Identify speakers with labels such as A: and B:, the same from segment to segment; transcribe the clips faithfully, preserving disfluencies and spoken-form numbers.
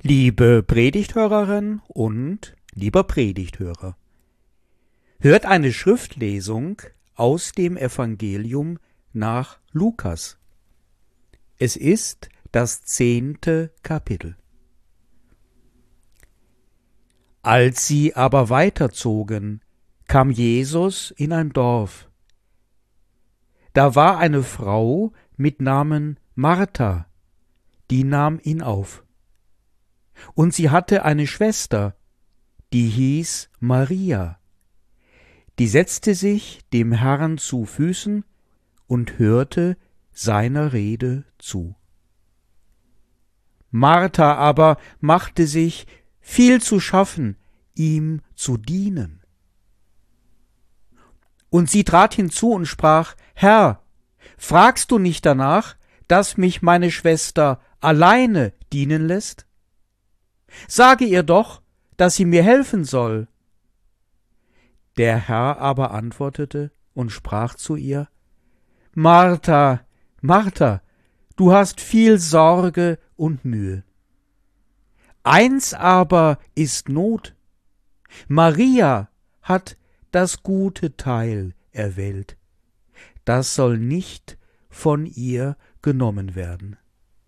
A: Liebe Predigthörerin und lieber Predigthörer, hört eine Schriftlesung aus dem Evangelium nach Lukas. Es ist das zehnte Kapitel. Als sie aber weiterzogen, kam Jesus in ein Dorf. Da war eine Frau mit Namen Martha, die nahm ihn auf. Und sie hatte eine Schwester, die hieß Maria. Die setzte sich dem Herrn zu Füßen und hörte seiner Rede zu. Martha aber machte sich viel zu schaffen, ihm zu dienen. Und sie trat hinzu und sprach: Herr, fragst du nicht danach, dass mich meine Schwester alleine dienen lässt? Sage ihr doch, dass sie mir helfen soll. Der Herr aber antwortete und sprach zu ihr: Martha, Martha, du hast viel Sorge und Mühe. Eins aber ist Not. Maria hat das gute Teil erwählt. Das soll nicht von ihr genommen werden.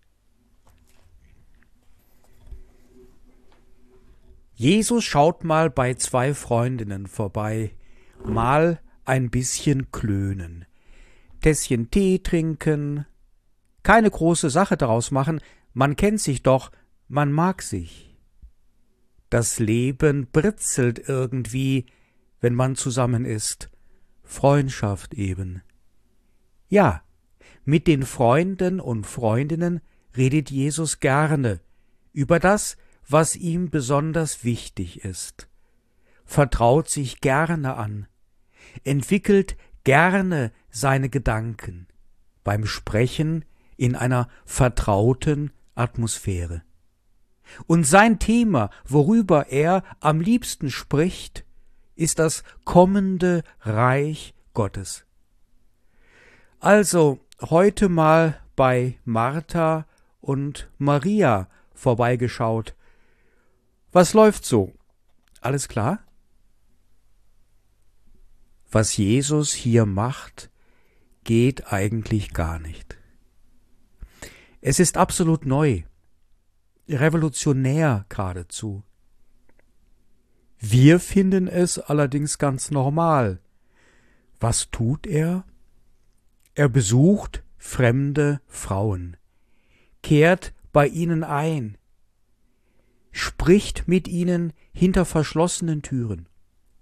A: Jesus schaut mal bei zwei Freundinnen vorbei, mal ein bisschen klönen, Tässchen Tee trinken, keine große Sache daraus machen, man kennt sich doch, man mag sich. Das Leben britzelt irgendwie, wenn man zusammen ist, Freundschaft eben. Ja, mit den Freunden und Freundinnen redet Jesus gerne über das, was ihm besonders wichtig ist, vertraut sich gerne an, entwickelt gerne seine Gedanken beim Sprechen in einer vertrauten Atmosphäre. Und sein Thema, worüber er am liebsten spricht, ist das kommende Reich Gottes. Also heute mal bei Martha und Maria vorbeigeschaut. Was läuft so? Alles klar? Was Jesus hier macht, geht eigentlich gar nicht. Es ist absolut neu, revolutionär geradezu. Wir finden es allerdings ganz normal. Was tut er? Er besucht fremde Frauen, kehrt bei ihnen ein, spricht mit ihnen hinter verschlossenen Türen.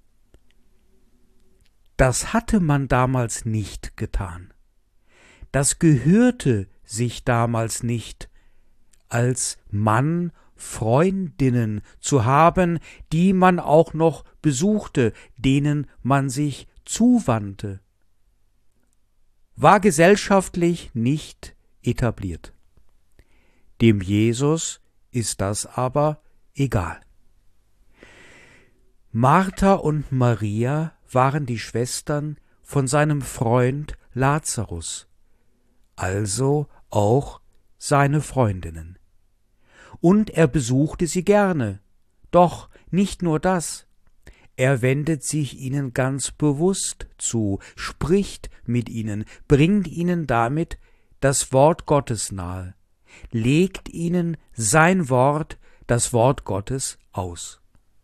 A: Das hatte man damals nicht getan. Das gehörte sich damals nicht, als Mann Freundinnen zu haben, die man auch noch besuchte, denen man sich zuwandte. War gesellschaftlich nicht etabliert. Dem Jesus ist das aber egal. Martha und Maria waren die Schwestern von seinem Freund Lazarus, also auch seine Freundinnen. Und er besuchte sie gerne, doch nicht nur das. Er wendet sich ihnen ganz bewusst zu, spricht mit ihnen, bringt ihnen damit das Wort Gottes nahe, legt ihnen sein Wort, das Wort Gottes, aus.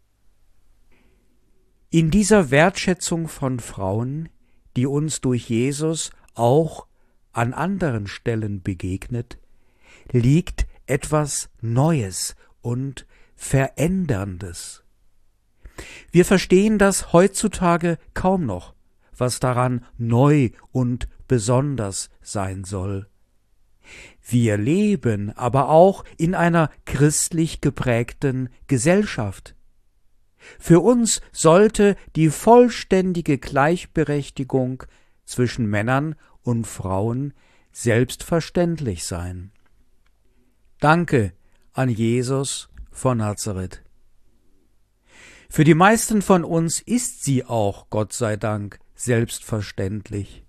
A: In dieser Wertschätzung von Frauen, die uns durch Jesus auch an anderen Stellen begegnet, liegt etwas Neues und Veränderndes. Wir verstehen das heutzutage kaum noch, was daran neu und besonders sein soll. Wir leben aber auch in einer christlich geprägten Gesellschaft. Für uns sollte die vollständige Gleichberechtigung zwischen Männern und Frauen selbstverständlich sein. Danke an Jesus von Nazareth. Für die meisten von uns ist sie auch, Gott sei Dank, selbstverständlich.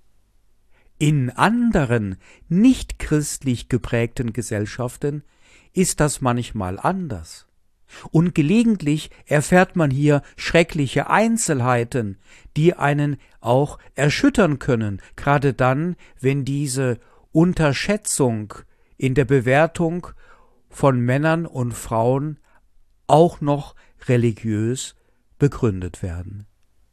A: In anderen, nicht christlich geprägten Gesellschaften ist das manchmal anders. Und gelegentlich erfährt man hier schreckliche Einzelheiten, die einen auch erschüttern können, gerade dann, wenn diese Unterschätzung in der Bewertung von Männern und Frauen auch noch religiös begründet werden.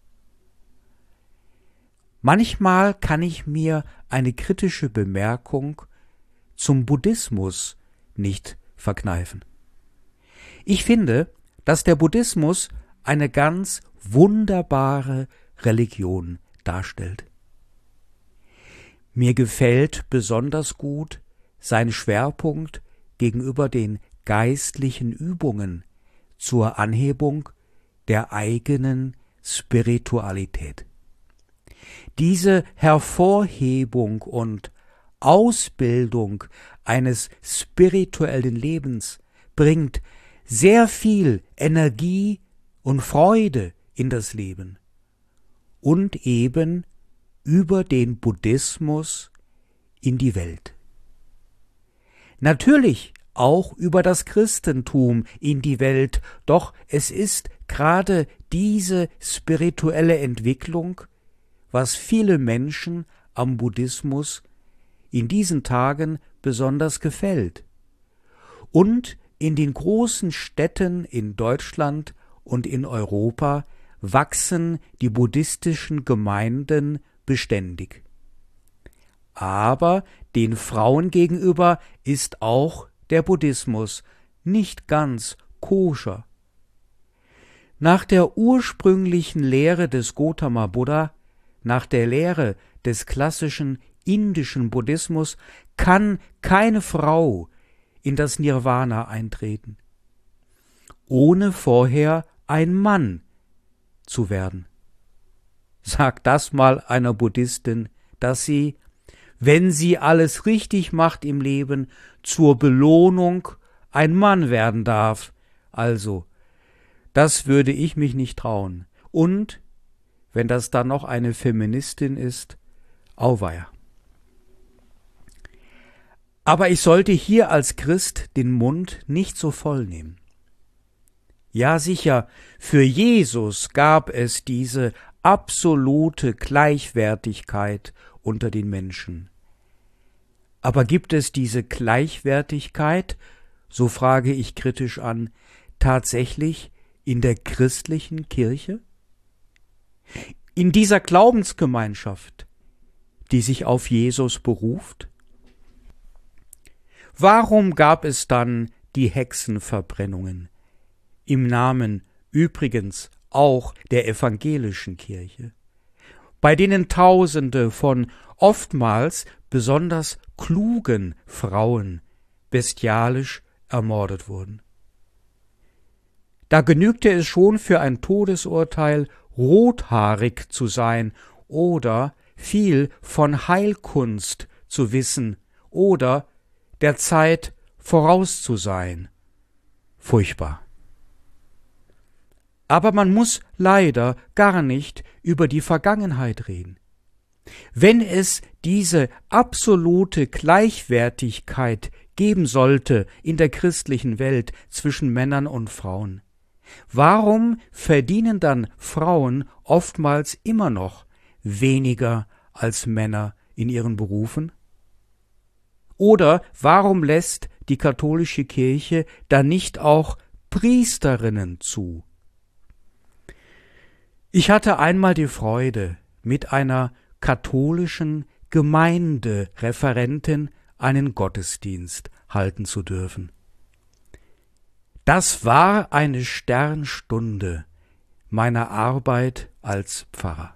A: Manchmal kann ich mir eine kritische Bemerkung zum Buddhismus nicht verkneifen. Ich finde, dass der Buddhismus eine ganz wunderbare Religion darstellt. Mir gefällt besonders gut sein Schwerpunkt gegenüber den geistlichen Übungen zur Anhebung der eigenen Spiritualität. Diese Hervorhebung und Ausbildung eines spirituellen Lebens bringt sehr viel Energie und Freude in das Leben und eben über den Buddhismus in die Welt. Natürlich auch über das Christentum in die Welt, doch es ist gerade diese spirituelle Entwicklung, was viele Menschen am Buddhismus in diesen Tagen besonders gefällt. Und in den großen Städten in Deutschland und in Europa wachsen die buddhistischen Gemeinden beständig. Aber den Frauen gegenüber ist auch der Buddhismus nicht ganz koscher. Nach der ursprünglichen Lehre des Gautama Buddha, nach der Lehre des klassischen indischen Buddhismus, kann keine Frau in das Nirvana eintreten, ohne vorher ein Mann zu werden. Sag das mal einer Buddhistin, dass sie, wenn sie alles richtig macht im Leben, zur Belohnung ein Mann werden darf. Also, das würde ich mich nicht trauen. Und, wenn das dann noch eine Feministin ist, auweia. Aber ich sollte hier als Christ den Mund nicht so voll nehmen. Ja, sicher, für Jesus gab es diese absolute Gleichwertigkeit unter den Menschen. Aber gibt es diese Gleichwertigkeit, so frage ich kritisch an, tatsächlich in der christlichen Kirche? In dieser Glaubensgemeinschaft, die sich auf Jesus beruft? Warum gab es dann die Hexenverbrennungen im Namen übrigens auch der evangelischen Kirche, bei denen Tausende von oftmals besonders klugen Frauen bestialisch ermordet wurden? Da genügte es schon für ein Todesurteil, rothaarig zu sein oder viel von Heilkunst zu wissen oder der Zeit voraus zu sein. Furchtbar. Aber man muss leider gar nicht über die Vergangenheit reden. Wenn es diese absolute Gleichwertigkeit geben sollte in der christlichen Welt zwischen Männern und Frauen, warum verdienen dann Frauen oftmals immer noch weniger als Männer in ihren Berufen? Oder warum lässt die katholische Kirche dann nicht auch Priesterinnen zu? Ich hatte einmal die Freude, mit einer katholischen Gemeindereferentin einen Gottesdienst halten zu dürfen. Das war eine Sternstunde meiner Arbeit als Pfarrer.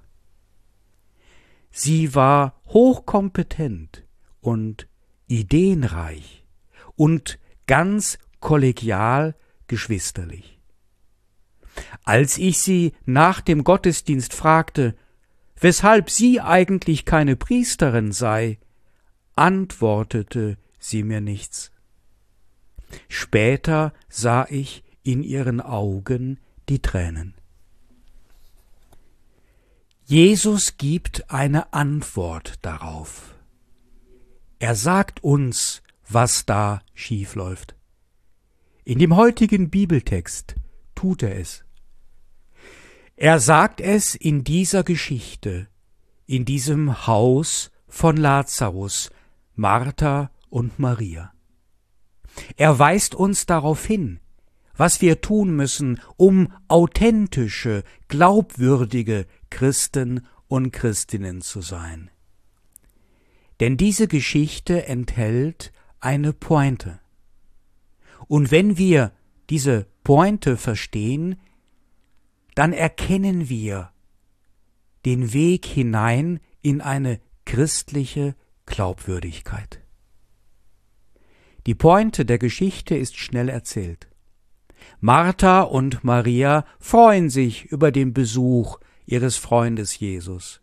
A: Sie war hochkompetent und ideenreich und ganz kollegial geschwisterlich. Als ich sie nach dem Gottesdienst fragte, weshalb sie eigentlich keine Priesterin sei, antwortete sie mir nichts. Später sah ich in ihren Augen die Tränen. Jesus gibt eine Antwort darauf. Er sagt uns, was da schiefläuft. In dem heutigen Bibeltext tut er es. Er sagt es in dieser Geschichte, in diesem Haus von Lazarus, Martha und Maria. Er weist uns darauf hin, was wir tun müssen, um authentische, glaubwürdige Christen und Christinnen zu sein. Denn diese Geschichte enthält eine Pointe. Und wenn wir diese Pointe verstehen, dann erkennen wir den Weg hinein in eine christliche Glaubwürdigkeit. Die Pointe der Geschichte ist schnell erzählt. Martha und Maria freuen sich über den Besuch ihres Freundes Jesus.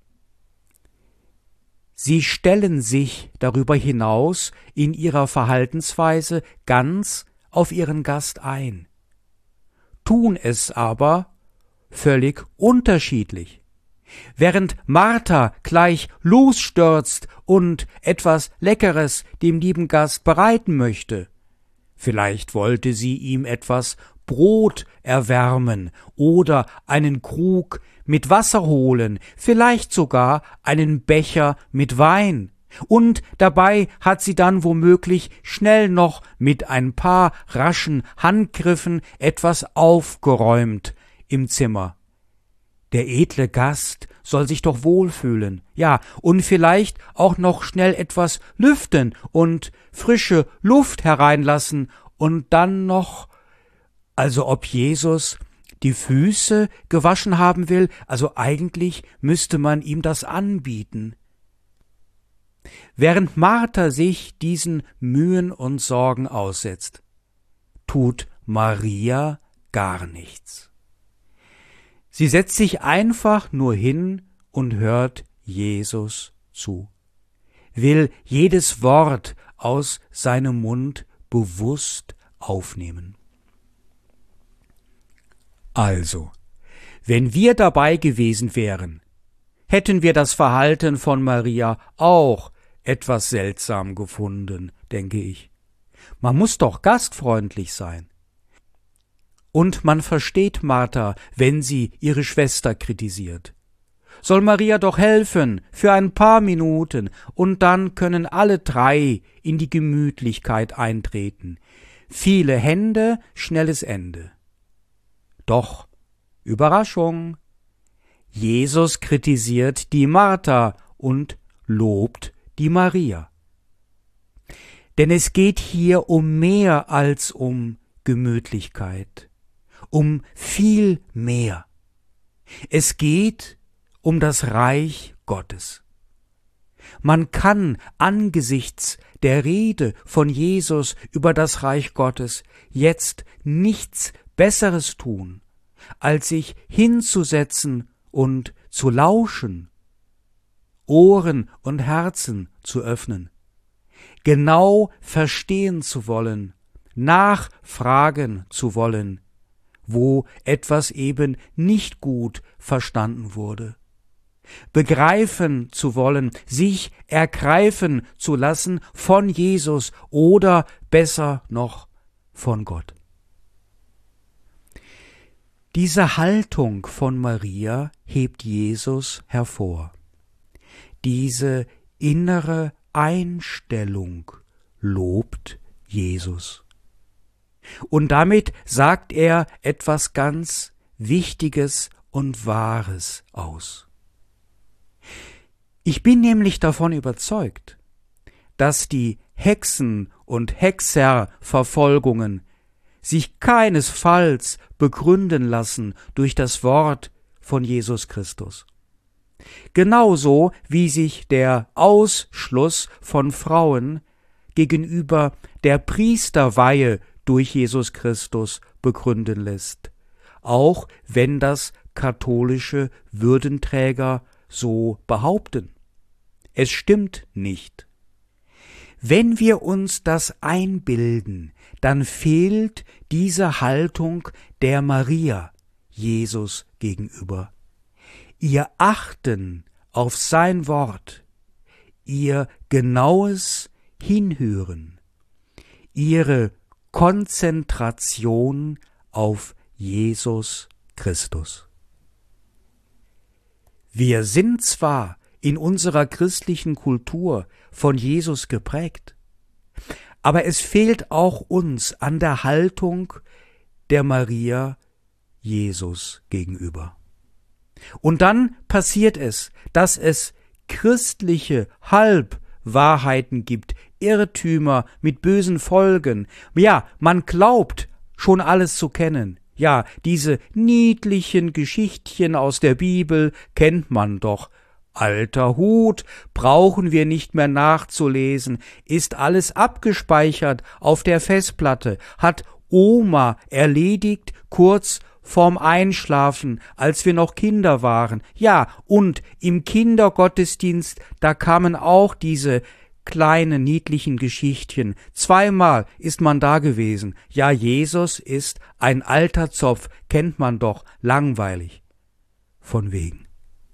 A: Sie stellen sich darüber hinaus in ihrer Verhaltensweise ganz auf ihren Gast ein, tun es aber völlig unterschiedlich. Während Martha gleich losstürzt und etwas Leckeres dem lieben Gast bereiten möchte, vielleicht wollte sie ihm etwas Brot erwärmen oder einen Krug mit Wasser holen, vielleicht sogar einen Becher mit Wein. Und dabei hat sie dann womöglich schnell noch mit ein paar raschen Handgriffen etwas aufgeräumt im Zimmer. Der edle Gast soll sich doch wohlfühlen, ja, und vielleicht auch noch schnell etwas lüften und frische Luft hereinlassen und dann noch, also ob Jesus die Füße gewaschen haben will, also eigentlich müsste man ihm das anbieten. Während Martha sich diesen Mühen und Sorgen aussetzt, tut Maria gar nichts. Sie setzt sich einfach nur hin und hört Jesus zu, will jedes Wort aus seinem Mund bewusst aufnehmen. Also, wenn wir dabei gewesen wären, hätten wir das Verhalten von Maria auch etwas seltsam gefunden, denke ich. Man muss doch gastfreundlich sein. Und man versteht Martha, wenn sie ihre Schwester kritisiert. Soll Maria doch helfen, für ein paar Minuten, und dann können alle drei in die Gemütlichkeit eintreten. Viele Hände, schnelles Ende. Doch, Überraschung, Jesus kritisiert die Martha und lobt die Maria. Denn es geht hier um mehr als um Gemütlichkeit, um viel mehr. Es geht um das Reich Gottes. Man kann angesichts der Rede von Jesus über das Reich Gottes jetzt nichts Besseres tun, als sich hinzusetzen und zu lauschen, Ohren und Herzen zu öffnen, genau verstehen zu wollen, nachfragen zu wollen, wo etwas eben nicht gut verstanden wurde, begreifen zu wollen, sich ergreifen zu lassen von Jesus oder besser noch von Gott. Diese Haltung von Maria hebt Jesus hervor. Diese innere Einstellung lobt Jesus. Und damit sagt er etwas ganz Wichtiges und Wahres aus. Ich bin nämlich davon überzeugt, dass die Hexen- und Hexerverfolgungen sich keinesfalls begründen lassen durch das Wort von Jesus Christus. Genauso wie sich der Ausschluss von Frauen gegenüber der Priesterweihe durch Jesus Christus begründen lässt, auch wenn das katholische Würdenträger so behaupten. Es stimmt nicht. Wenn wir uns das einbilden, dann fehlt diese Haltung der Maria Jesus gegenüber. Ihr Achten auf sein Wort, ihr genaues Hinhören, ihre Konzentration auf Jesus Christus. Wir sind zwar in unserer christlichen Kultur von Jesus geprägt, aber es fehlt auch uns an der Haltung der Maria Jesus gegenüber. Und dann passiert es, dass es christliche Halbwahrheiten gibt, Irrtümer mit bösen Folgen. Ja, man glaubt, schon alles zu kennen. Ja, diese niedlichen Geschichtchen aus der Bibel kennt man doch. Alter Hut, brauchen wir nicht mehr nachzulesen, ist alles abgespeichert auf der Festplatte, hat Oma erledigt kurz vorm Einschlafen, als wir noch Kinder waren. Ja, und im Kindergottesdienst, da kamen auch diese kleinen niedlichen Geschichtchen. Zweimal ist man da gewesen. Ja, Jesus ist ein alter Zopf, kennt man doch, langweilig. Von wegen.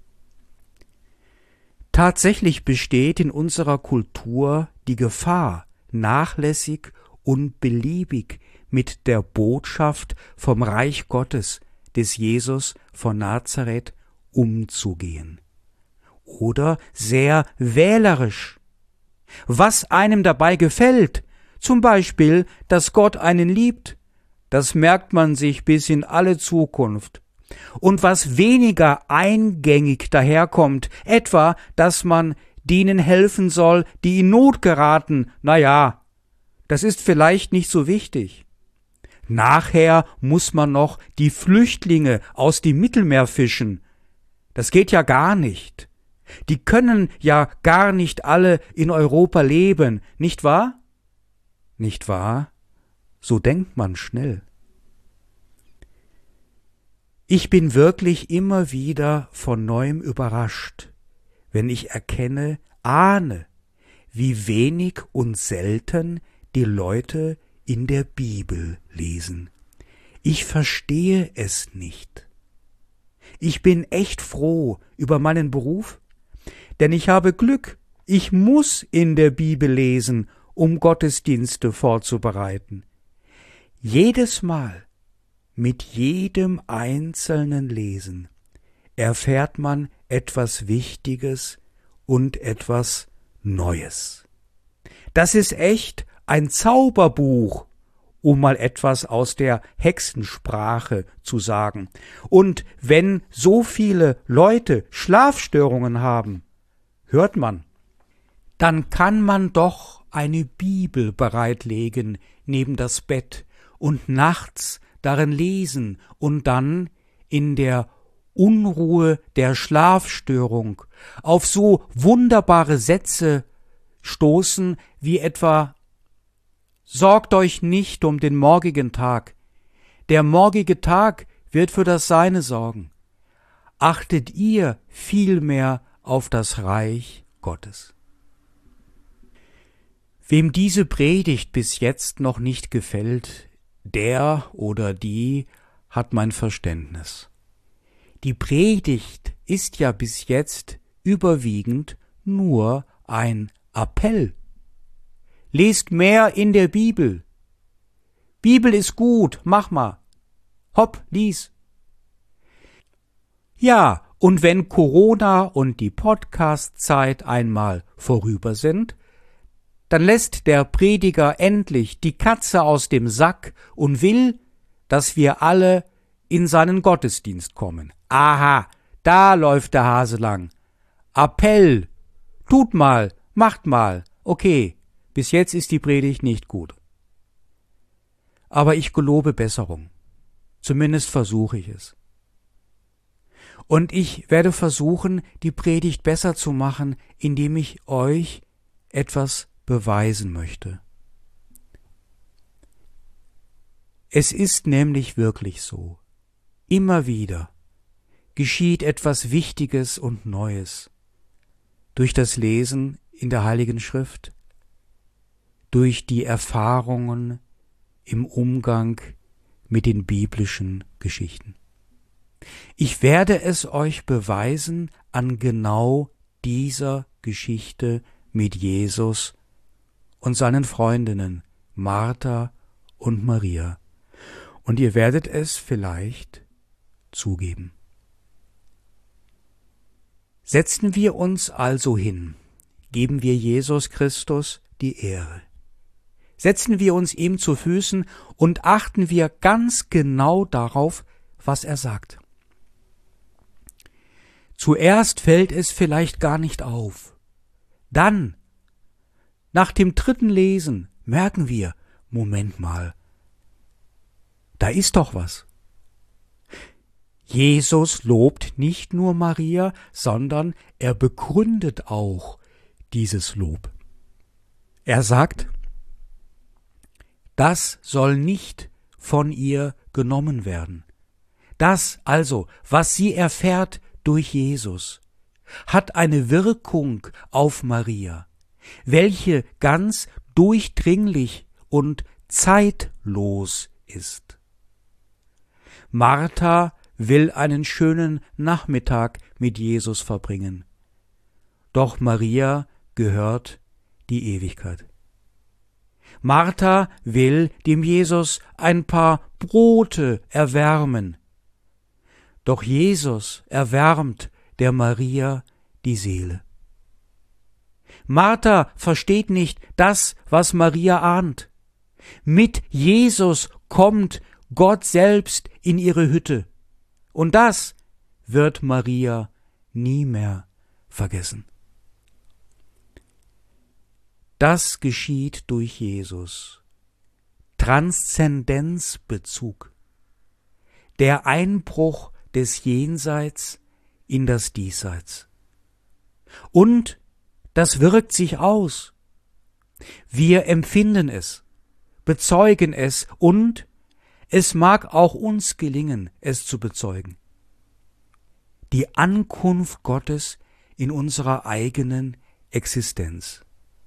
A: Tatsächlich besteht in unserer Kultur die Gefahr, nachlässig und beliebig mit der Botschaft vom Reich Gottes, des Jesus von Nazareth, umzugehen. Oder sehr wählerisch. Was einem dabei gefällt, zum Beispiel, dass Gott einen liebt, das merkt man sich bis in alle Zukunft. Und was weniger eingängig daherkommt, etwa, dass man denen helfen soll, die in Not geraten, na ja, das ist vielleicht nicht so wichtig. Nachher muss man noch die Flüchtlinge aus dem Mittelmeer fischen. Das geht ja gar nicht. Die können ja gar nicht alle in Europa leben, nicht wahr? Nicht wahr? So denkt man schnell. Ich bin wirklich immer wieder von neuem überrascht, wenn ich erkenne, ahne, wie wenig und selten die Leute in der Bibel lesen. Ich verstehe es nicht. Ich bin echt froh über meinen Beruf, denn ich habe Glück. Ich muss in der Bibel lesen, um Gottesdienste vorzubereiten. Jedes Mal, mit jedem einzelnen Lesen, erfährt man etwas Wichtiges und etwas Neues. Das ist echt ein Zauberbuch, um mal etwas aus der Hexensprache zu sagen. Und wenn so viele Leute Schlafstörungen haben, hört man, dann kann man doch eine Bibel bereitlegen neben das Bett und nachts darin lesen und dann in der Unruhe der Schlafstörung auf so wunderbare Sätze stoßen wie etwa: Sorgt euch nicht um den morgigen Tag, der morgige Tag wird für das Seine sorgen. Achtet ihr vielmehr auf das Reich Gottes. Wem diese Predigt bis jetzt noch nicht gefällt, der oder die hat mein Verständnis. Die Predigt ist ja bis jetzt überwiegend nur ein Appell. Lest mehr in der Bibel. Bibel ist gut, mach mal. Hopp, lies. Ja, und wenn Corona und die Podcast-Zeit einmal vorüber sind, dann lässt der Prediger endlich die Katze aus dem Sack und will, dass wir alle in seinen Gottesdienst kommen. Aha, da läuft der Hase lang. Appell, tut mal, macht mal, okay, bis jetzt ist die Predigt nicht gut. Aber ich gelobe Besserung, zumindest versuche ich es. Und ich werde versuchen, die Predigt besser zu machen, indem ich euch etwas beweisen möchte. Es ist nämlich wirklich so, immer wieder geschieht etwas Wichtiges und Neues durch das Lesen in der Heiligen Schrift, durch die Erfahrungen im Umgang mit den biblischen Geschichten. Ich werde es euch beweisen an genau dieser Geschichte mit Jesus und seinen Freundinnen Martha und Maria. Und ihr werdet es vielleicht zugeben. Setzen wir uns also hin, geben wir Jesus Christus die Ehre. Setzen wir uns ihm zu Füßen und achten wir ganz genau darauf, was er sagt. Zuerst fällt es vielleicht gar nicht auf. Dann, nach dem dritten Lesen, merken wir, Moment mal, da ist doch was. Jesus lobt nicht nur Maria, sondern er begründet auch dieses Lob. Er sagt, das soll nicht von ihr genommen werden. Das also, was sie erfährt durch Jesus, hat eine Wirkung auf Maria, welche ganz durchdringlich und zeitlos ist. Martha will einen schönen Nachmittag mit Jesus verbringen, doch Maria gehört die Ewigkeit. Martha will dem Jesus ein paar Brote erwärmen, doch Jesus erwärmt der Maria die Seele. Martha versteht nicht das, was Maria ahnt. Mit Jesus kommt Gott selbst in ihre Hütte. Und das wird Maria nie mehr vergessen. Das geschieht durch Jesus. Transzendenzbezug. Der Einbruch des Jenseits in das Diesseits. Und das wirkt sich aus. Wir empfinden es, bezeugen es und es mag auch uns gelingen, es zu bezeugen. Die Ankunft Gottes in unserer eigenen Existenz.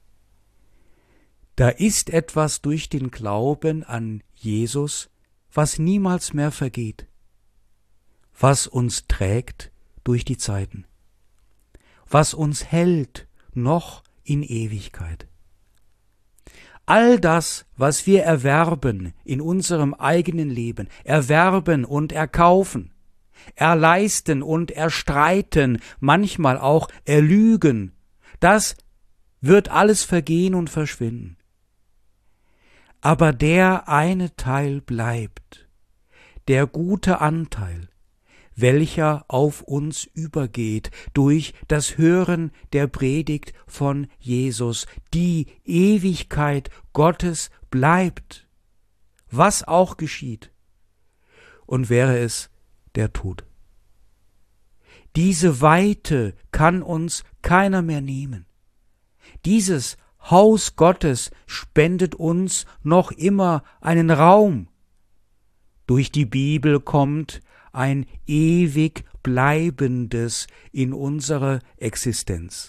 A: Da ist etwas durch den Glauben an Jesus, was niemals mehr vergeht, was uns trägt durch die Zeiten, was uns hält noch in Ewigkeit. All das, was wir erwerben in unserem eigenen Leben, erwerben und erkaufen, erleisten und erstreiten, manchmal auch erlügen, das wird alles vergehen und verschwinden. Aber der eine Teil bleibt, der gute Anteil, welcher auf uns übergeht durch das Hören der Predigt von Jesus. Die Ewigkeit Gottes bleibt, was auch geschieht, und wäre es der Tod. Diese Weite kann uns keiner mehr nehmen. Dieses Haus Gottes spendet uns noch immer einen Raum. Durch die Bibel kommt ein ewig Bleibendes in unsere Existenz.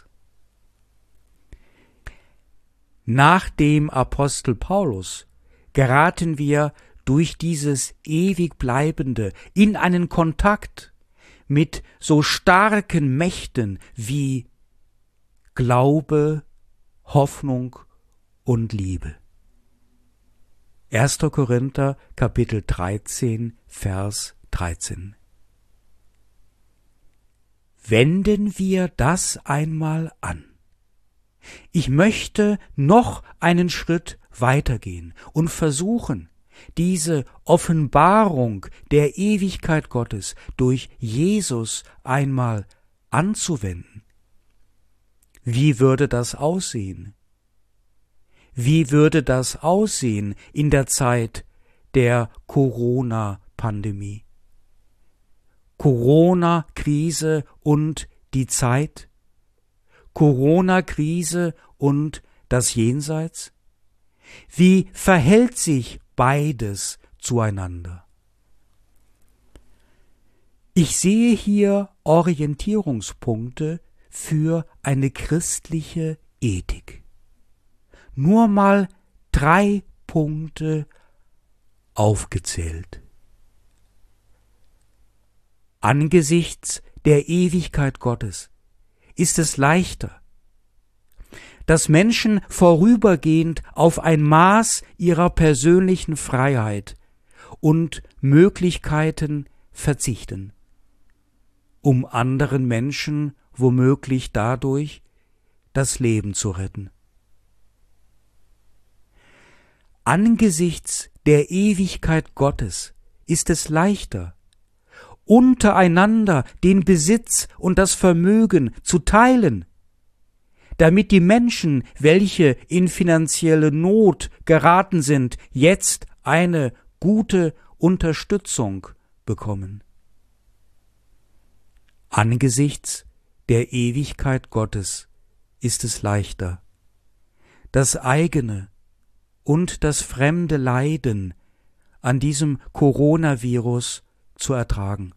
A: Nach dem Apostel Paulus geraten wir durch dieses ewig Bleibende in einen Kontakt mit so starken Mächten wie Glaube, Hoffnung und Liebe. erster Korinther Kapitel dreizehn, Vers dreizehn. Wenden wir das einmal an. Ich möchte noch einen Schritt weitergehen und versuchen, diese Offenbarung der Ewigkeit Gottes durch Jesus einmal anzuwenden. Wie würde das aussehen? Wie würde das aussehen in der Zeit der Corona-Pandemie? Corona-Krise und die Zeit? Corona-Krise und das Jenseits? Wie verhält sich beides zueinander? Ich sehe hier Orientierungspunkte für eine christliche Ethik. Nur mal drei Punkte aufgezählt. Angesichts der Ewigkeit Gottes ist es leichter, dass Menschen vorübergehend auf ein Maß ihrer persönlichen Freiheit und Möglichkeiten verzichten, um anderen Menschen womöglich dadurch das Leben zu retten. Angesichts der Ewigkeit Gottes ist es leichter, untereinander den Besitz und das Vermögen zu teilen, damit die Menschen, welche in finanzielle Not geraten sind, jetzt eine gute Unterstützung bekommen. Angesichts der Ewigkeit Gottes ist es leichter, das eigene und das fremde Leiden an diesem Coronavirus zu ertragen.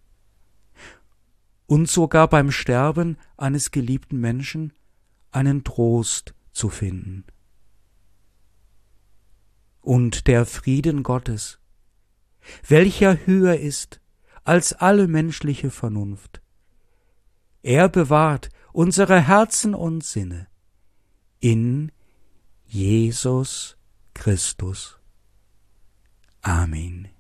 A: Und sogar beim Sterben eines geliebten Menschen einen Trost zu finden. Und der Frieden Gottes, welcher höher ist als alle menschliche Vernunft, er bewahrt unsere Herzen und Sinne in Jesus Christus. Amen.